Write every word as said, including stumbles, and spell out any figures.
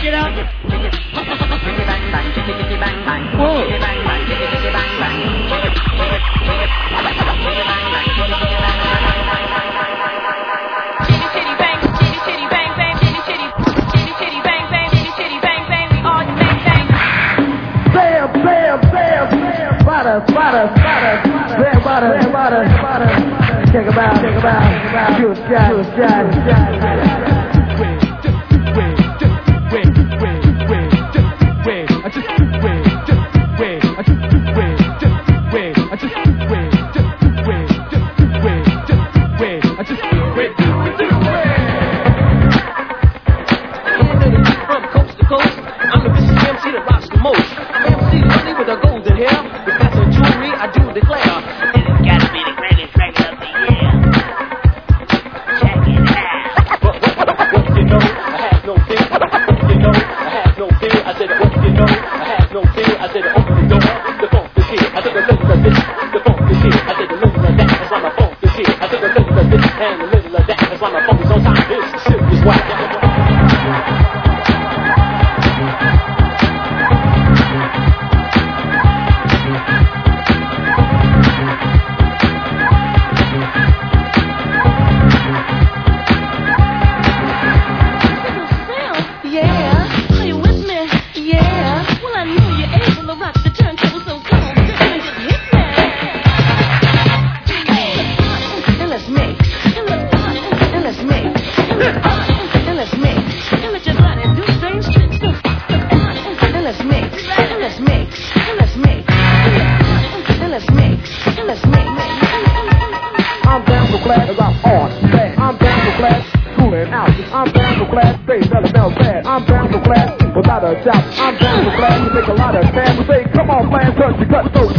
it out. Whoa. Spotter, spotter, spotter, red spotter, red spotter, spotter. Check them out, check them out, check them out. Shoot, shot, shoot, shot, shoot, shot. From coast to coast, I'm the biggest M C that rocks the most. M C money with a golden hair. Jewelry, I do declare. This has got to be the greatest record of the year. Check it out. What, what, what, what you know? I have no fear. What you know? I have no fear. I said, what you know? I have no fear. I said, open the door. The funk is here. I took a little of this. The funk is here. I said, a little of that. That's why my funk is here. I took a little of this and a little of that. That's why my funk is on time. This shit is whack. I'm down for class, without a doubt. I'm down for class to make a lot of cash. We say, come on, man, touch your cut so